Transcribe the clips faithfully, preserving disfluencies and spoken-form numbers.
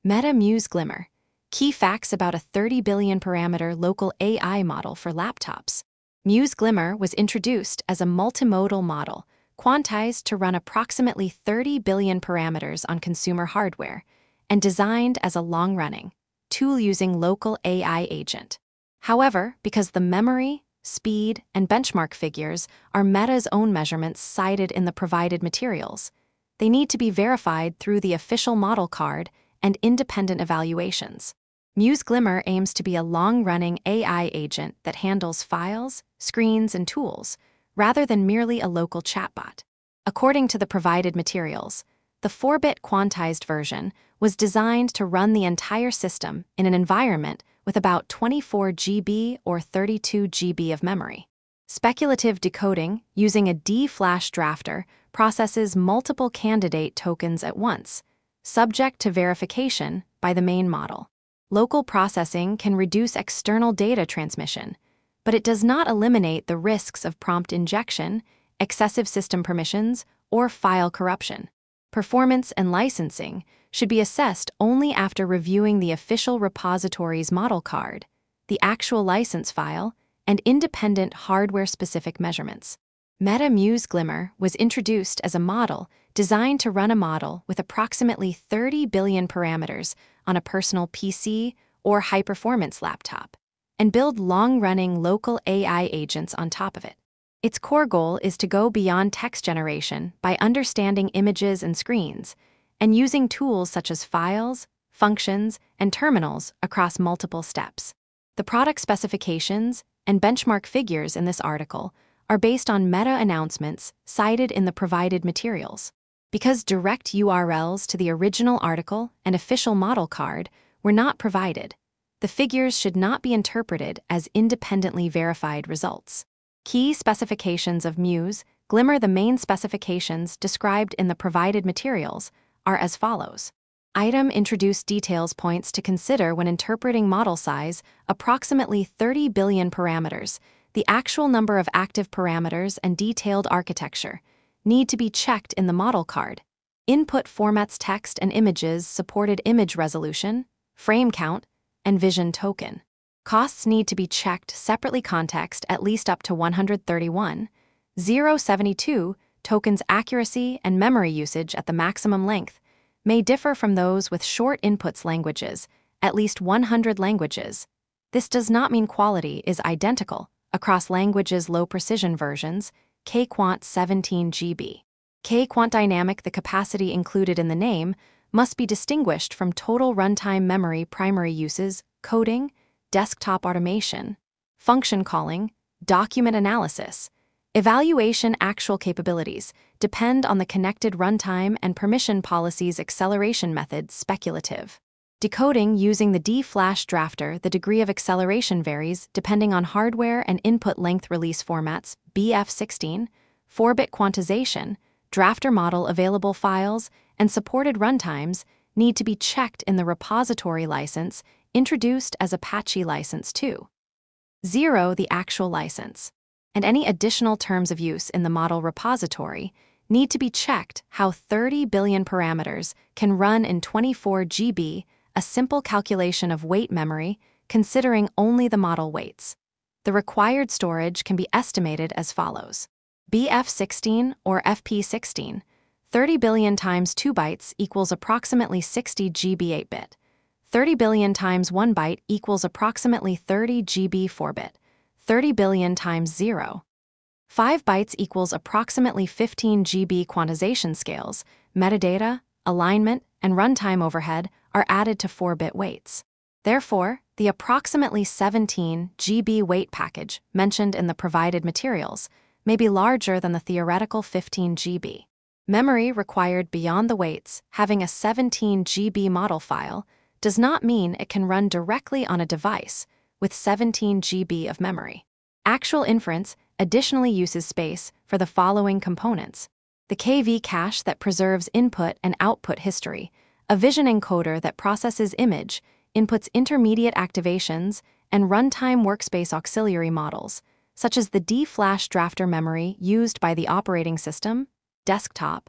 Meta Muse Glimmer. Key facts about a thirty billion parameter local A I model for laptops. Muse Glimmer was introduced as a multimodal model, quantized to run approximately thirty billion parameters on consumer hardware, and designed as a long-running, tool-using local A I agent. However, because the memory, speed, and benchmark figures are Meta's own measurements cited in the provided materials, they need to be verified through the official model card and independent evaluations. Muse Glimmer aims to be a long-running A I agent that handles files, screens, and tools, rather than merely a local chatbot. According to the provided materials, the four bit quantized version was designed to run the entire system in an environment with about twenty-four gigabytes or thirty-two gigabytes of memory. Speculative decoding using a D-Flash drafter processes multiple candidate tokens at once, subject to verification by the main model. Local processing can reduce external data transmission, but it does not eliminate the risks of prompt injection, excessive system permissions, or file corruption. Performance and licensing should be assessed only after reviewing the official repository's model card, the actual license file, and independent hardware-specific measurements. Meta Muse Glimmer was introduced as a model designed to run a model with approximately thirty billion parameters on a personal P C or high-performance laptop, and build long-running local A I agents on top of it. Its core goal is to go beyond text generation by understanding images and screens, and using tools such as files, functions, and terminals across multiple steps. The product specifications and benchmark figures in this article are based on Meta announcements cited in the provided materials. Because direct U R Ls to the original article and official model card were not provided, the figures should not be interpreted as independently verified results. Key specifications of Muse Glimmer. The main specifications described in the provided materials are as follows. Item introduced details points to consider when interpreting model size, approximately thirty billion parameters. The actual number of active parameters and detailed architecture need to be checked in the model card. Input formats text and images supported image resolution, frame count, and vision token. Costs need to be checked separately. Context at least up to one hundred thirty-one, zero seventy-two tokens. Accuracy and memory usage at the maximum length may differ from those with short inputs. Languages, at least one hundred languages. This does not mean quality is identical across languages. Low precision versions, Kquant seventeen gigabytes. Kquant dynamic. The capacity included in the name must be distinguished from total runtime memory. Primary uses, coding, desktop automation, function calling, document analysis, evaluation. Actual capabilities depend on the connected runtime and permission policies. Acceleration methods. Speculative decoding using the D-Flash drafter. The degree of acceleration varies depending on hardware and input length. Release formats, B F sixteen, four bit quantization, drafter model. Available files and supported runtimes need to be checked in the repository. License introduced as Apache License two point zero. The actual license and any additional terms of use in the model repository need to be checked. How thirty billion parameters can run in twenty-four gigabytes. A simple calculation of weight memory, considering only the model weights. The required storage can be estimated as follows. B F sixteen or F P sixteen, thirty billion times two bytes equals approximately sixty gigabytes. eight bit. thirty billion times one byte equals approximately thirty gigabytes. four bit. thirty billion times zero point five bytes equals approximately fifteen gigabytes. Quantization scales, metadata, alignment, and runtime overhead are added to four bit weights. Therefore, the approximately seventeen gigabyte weight package mentioned in the provided materials may be larger than the theoretical fifteen gigabyte. Memory required beyond the weights. Having a seventeen gigabyte model file does not mean it can run directly on a device with seventeen gigabytes of memory. Actual inference additionally uses space for the following components. The K V cache that preserves input and output history, a vision encoder that processes image, inputs intermediate activations, and runtime workspace auxiliary models, such as the D-Flash drafter memory used by the operating system, desktop,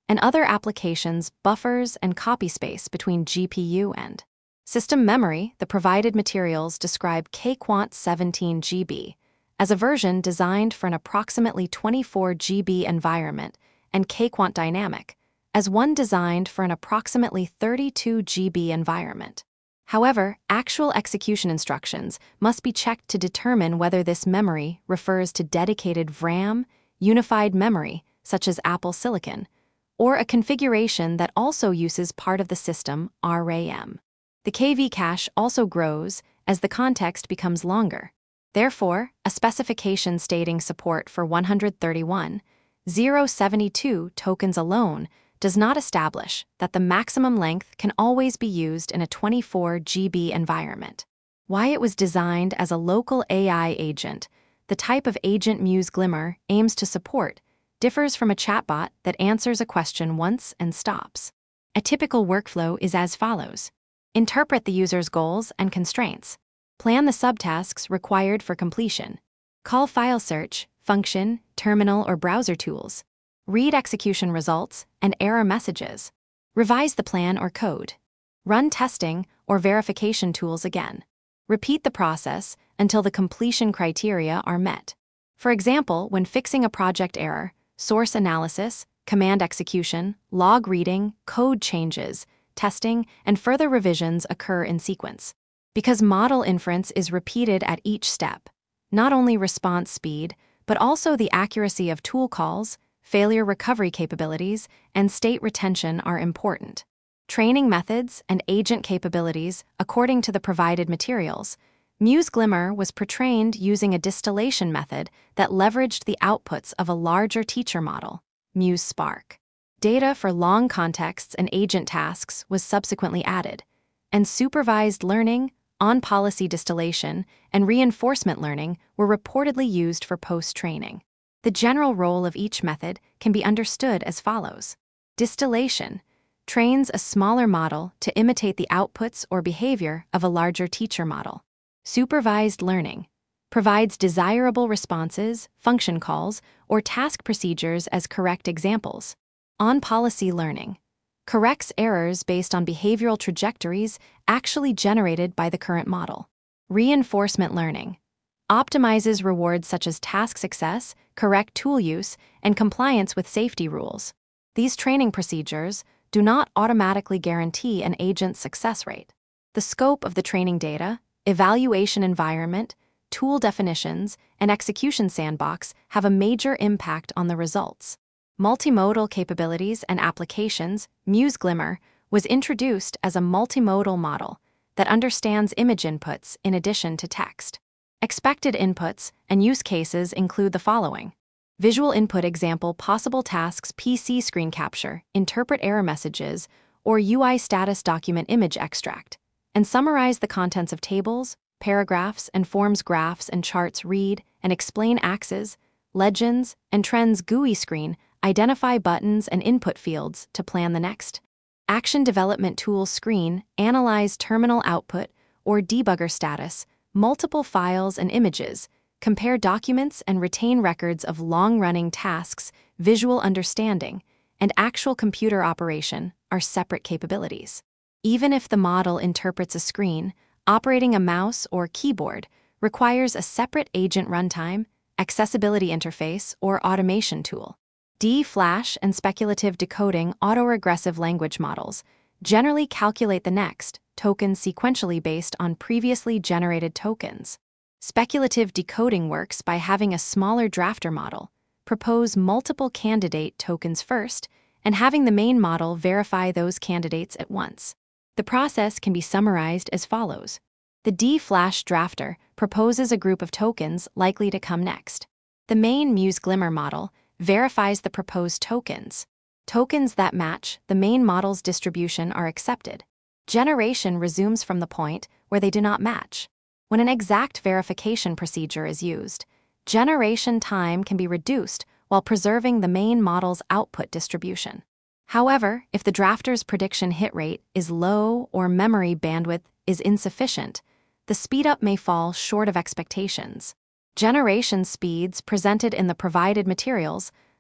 and other applications buffers and copy space between G P U and system memory. The provided materials describe K-Quant seventeen G B as a version designed for an approximately twenty-four G B environment, and K-Quant Dynamic as one designed for an approximately thirty-two G B environment. However, actual execution instructions must be checked to determine whether this memory refers to dedicated V RAM, unified memory, such as Apple Silicon, or a configuration that also uses part of the system RAM. The K V cache also grows as the context becomes longer. Therefore, a specification stating support for one thirty-one thousand seventy-two tokens alone does not establish that the maximum length can always be used in a twenty-four G B environment. Why it was designed as a local A I agent, the type of agent Muse Glimmer aims to support differs from a chatbot that answers a question once and stops. A typical workflow is as follows. Interpret the user's goals and constraints. Plan the subtasks required for completion. Call file search, function, terminal, or browser tools. Read execution results and error messages. Revise the plan or code. Run testing or verification tools again. Repeat the process until the completion criteria are met. For example, when fixing a project error, source analysis, command execution, log reading, code changes, testing, and further revisions occur in sequence. Because model inference is repeated at each step, not only response speed, but also the accuracy of tool calls, failure recovery capabilities, and state retention are important. Training methods and agent capabilities according to the provided materials. Muse Glimmer was pre-trained using a distillation method that leveraged the outputs of a larger teacher model, Muse Spark. Data for long contexts and agent tasks was subsequently added, and supervised learning, on-policy distillation, and reinforcement learning were reportedly used for post-training. The general role of each method can be understood as follows. Distillation trains a smaller model to imitate the outputs or behavior of a larger teacher model. Supervised learning provides desirable responses, function calls, or task procedures as correct examples. On-policy learning corrects errors based on behavioral trajectories actually generated by the current model. Reinforcement learning optimizes rewards such as task success, correct tool use, and compliance with safety rules. These training procedures do not automatically guarantee an agent's success rate. The scope of the training data, evaluation environment, tool definitions, and execution sandbox have a major impact on the results. Multimodal capabilities and applications. Muse Glimmer was introduced as a multimodal model that understands image inputs in addition to text. Expected inputs and use cases include the following. Visual input example possible tasks P C screen capture, interpret error messages, or U I status document image extract, and summarize the contents of tables, paragraphs, and forms graphs and charts read and explain axes, legends, and trends G U I screen, identify buttons and input fields to plan the next. Action development tool screen, analyze terminal output or debugger status, multiple files and images, compare documents and retain records of long-running tasks. Visual understanding and actual computer operation are separate capabilities. Even if the model interprets a screen, operating a mouse or keyboard requires a separate agent runtime, accessibility interface, or automation tool. D-Flash and speculative decoding autoregressive language models generally calculate the next tokens sequentially based on previously generated tokens. Speculative decoding works by having a smaller drafter model propose multiple candidate tokens first and having the main model verify those candidates at once. The process can be summarized as follows. The D-Flash drafter proposes a group of tokens likely to come next. The main Muse Glimmer model verifies the proposed tokens. Tokens that match the main model's distribution are accepted. Generation resumes from the point where they do not match. When an exact verification procedure is used, generation time can be reduced while preserving the main model's output distribution. However, if the drafter's prediction hit rate is low or memory bandwidth is insufficient, the speedup may fall short of expectations. Generation speeds presented in the provided materials,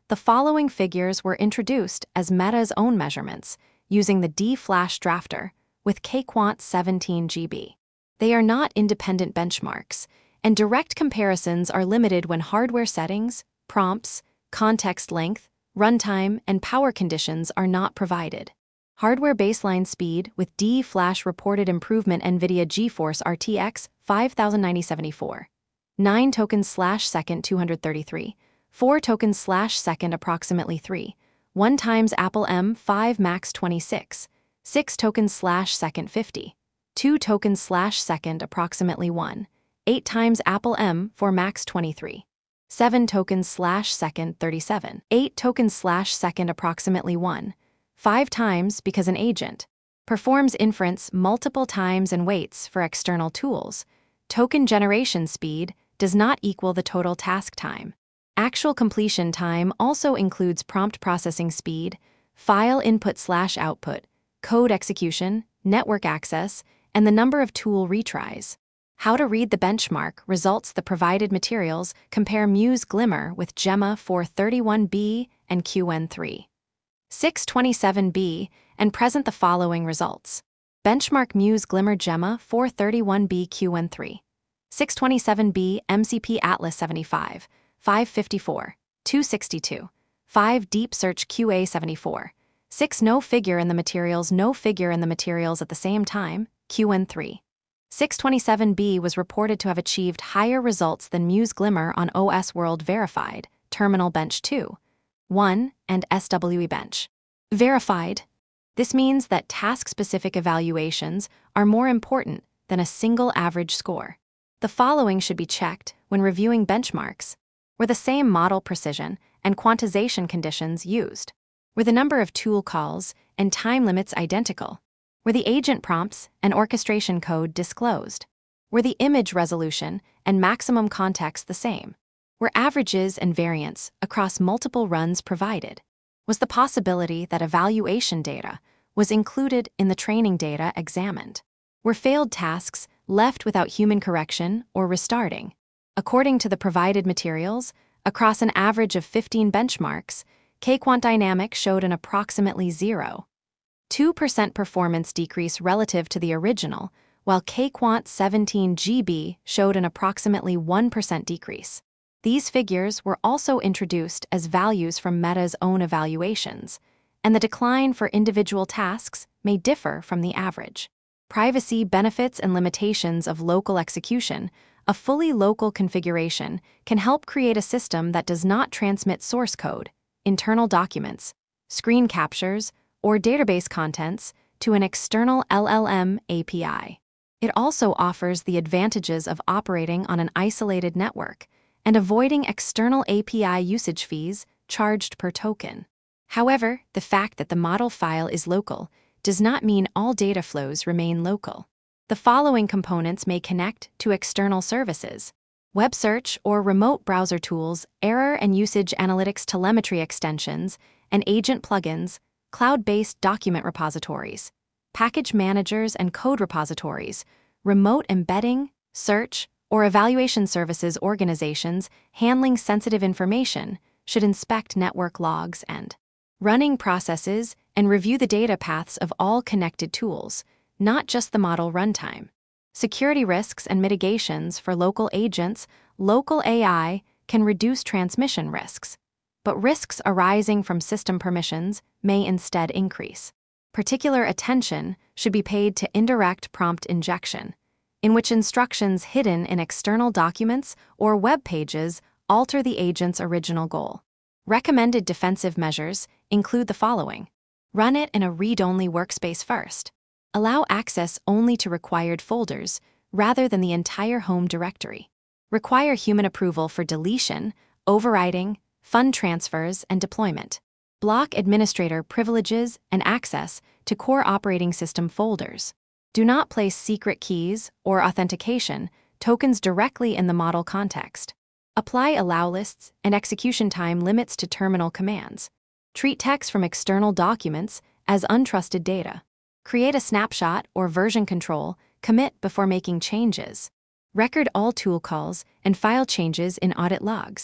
the following figures were introduced as Meta's own measurements using the D-Flash Drafter with Kquant seventeen G B. They are not independent benchmarks, and direct comparisons are limited when hardware settings, prompts, context length, runtime, and power conditions are not provided. Hardware baseline speed with D-Flash reported improvement NVIDIA GeForce R T X five ninety seventy-four. nine tokens slash second two hundred thirty-three. four tokens slash second approximately three. one times Apple M five Max twenty-six. six tokens slash second fifty. two tokens slash second approximately one. eight times Apple M four Max twenty-three. seven tokens slash second thirty-seven. eight tokens slash second approximately one. five times because an agent performs inference multiple times and waits for external tools. Token generation speed does not equal the total task time. Actual completion time also includes prompt processing speed, file input slash output, code execution, network access, and the number of tool retries. How to read the benchmark results. The provided materials compare Muse Glimmer with Gemma four thirty-one B and Q N three six twenty-seven B and present the following results. Benchmark Muse Glimmer Gemma four thirty-one B Q N three six twenty-seven B M C P Atlas seventy-five, five fifty-four, two sixty-two, five Deep Search Q A seventy-four, six No figure in the materials No figure in the materials at the same time, Q N three six twenty-seven B was reported to have achieved higher results than Muse Glimmer on O S World Verified, Terminal Bench two, one, and S W E Bench. Verified. This means that task-specific evaluations are more important than a single average score. The following should be checked when reviewing benchmarks. Were the same model precision and quantization conditions used? Were the number of tool calls and time limits identical? Were the agent prompts and orchestration code disclosed? Were the image resolution and maximum context the same? Were averages and variance across multiple runs provided? Was the possibility that evaluation data was included in the training data examined? Were failed tasks left without human correction or restarting? According to the provided materials, across an average of fifteen benchmarks, Kquant Dynamics showed an approximately zero point two percent performance decrease relative to the original, while Kquant seventeen G B showed an approximately one percent decrease. These figures were also introduced as values from Meta's own evaluations, and the decline for individual tasks may differ from the average. Privacy benefits and limitations of local execution. A fully local configuration can help create a system that does not transmit source code, internal documents, screen captures, or database contents to an external L L M A P I. It also offers the advantages of operating on an isolated network and avoiding external A P I usage fees charged per token. However, the fact that the model file is local does not mean all data flows remain local. The following components may connect to external services: web search or remote browser tools, error and usage analytics telemetry extensions, and agent plugins, cloud-based document repositories, package managers and code repositories, remote embedding, search, or evaluation services. Organizations handling sensitive information should inspect network logs and running processes and review the data paths of all connected tools, not just the model runtime. Security risks and mitigations for local agents. Local A I can reduce transmission risks, but risks arising from system permissions may instead increase. Particular attention should be paid to indirect prompt injection, in which instructions hidden in external documents or web pages alter the agent's original goal. Recommended defensive measures include the following. Run it in a read-only workspace first. Allow access only to required folders rather than the entire home directory. Require human approval for deletion, overwriting, fund transfers, and deployment. Block administrator privileges and access to core operating system folders. Do not place secret keys or authentication tokens directly in the model context. Apply allow lists and execution time limits to terminal commands. Treat text from external documents as untrusted data. Create a snapshot or version control commit before making changes. Record all tool calls and file changes in audit logs.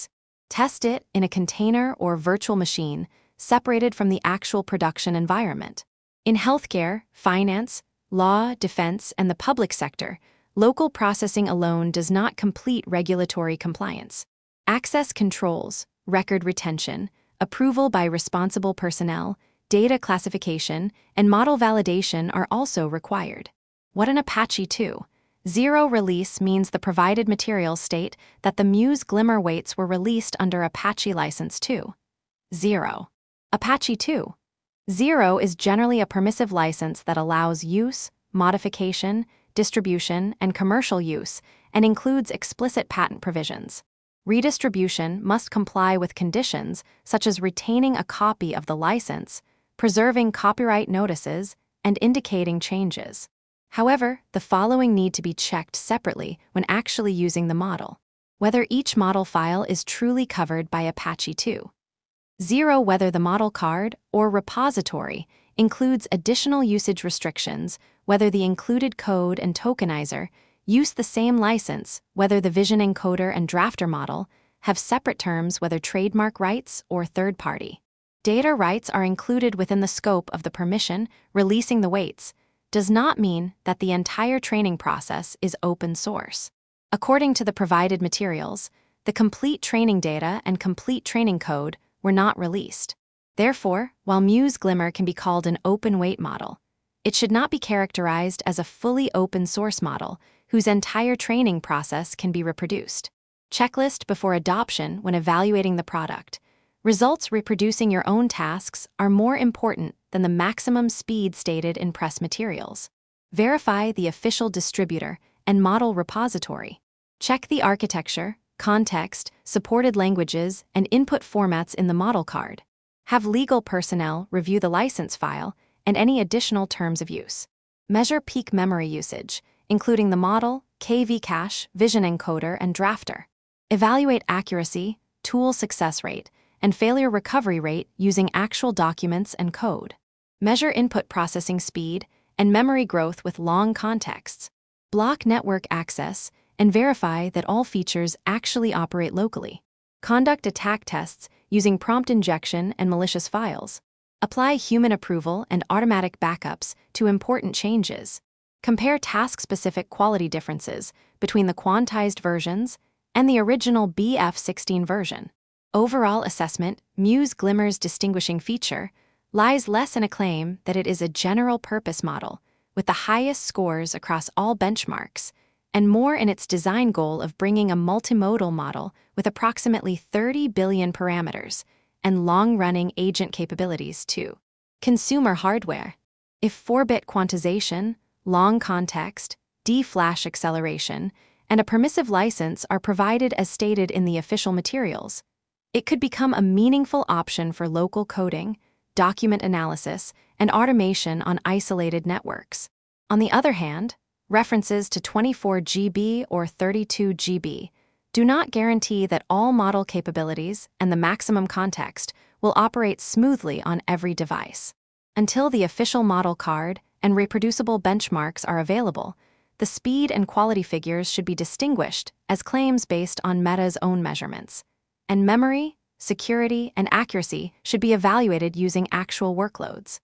Test it in a container or virtual machine separated from the actual production environment. In healthcare, finance, law, defense, and the public sector, local processing alone does not complete regulatory compliance. Access controls, record retention, approval by responsible personnel, data classification, and model validation are also required. What an Apache two point zero release means the provided materials state that the Muse Glimmer weights were released under Apache License two point zero. Apache two point zero is generally a permissive license that allows use, modification, distribution, and commercial use, and includes explicit patent provisions. Redistribution must comply with conditions such as retaining a copy of the license, preserving copyright notices, and indicating changes. However, the following need to be checked separately when actually using the model: whether each model file is truly covered by Apache two point zero, whether the model card or repository includes additional usage restrictions, whether the included code and tokenizer use the same license, whether the vision encoder and drafter model have separate terms, whether trademark rights or third-party data rights are included within the scope of the permission. Releasing the weights does not mean that the entire training process is open source. According to the provided materials, the complete training data and complete training code were not released. Therefore, while Muse Glimmer can be called an open weight model, it should not be characterized as a fully open source model whose entire training process can be reproduced. Checklist before adoption when evaluating the product. Results reproducing your own tasks are more important than the maximum speed stated in press materials. Verify the official distributor and model repository. Check the architecture, context, supported languages, and input formats in the model card. Have legal personnel review the license file and any additional terms of use. Measure peak memory usage, including the model, K V cache, vision encoder, and drafter. Evaluate accuracy, tool success rate, and failure recovery rate using actual documents and code. Measure input processing speed and memory growth with long contexts. Block network access and verify that all features actually operate locally. Conduct attack tests using prompt injection and malicious files. Apply human approval and automatic backups to important changes. Compare task-specific quality differences between the quantized versions and the original B F sixteen version. Overall assessment: Muse Glimmer's distinguishing feature lies less in a claim that it is a general-purpose model with the highest scores across all benchmarks, and more in its design goal of bringing a multimodal model with approximately thirty billion parameters and long-running agent capabilities to consumer hardware. If four-bit quantization, long context, D-flash acceleration, and a permissive license are provided as stated in the official materials, it could become a meaningful option for local coding, document analysis, and automation on isolated networks. On the other hand, references to twenty-four gigabytes or thirty-two gigabytes do not guarantee that all model capabilities and the maximum context will operate smoothly on every device. Until the official model card and reproducible benchmarks are available, the speed and quality figures should be distinguished as claims based on Meta's own measurements, and memory, security, and accuracy should be evaluated using actual workloads.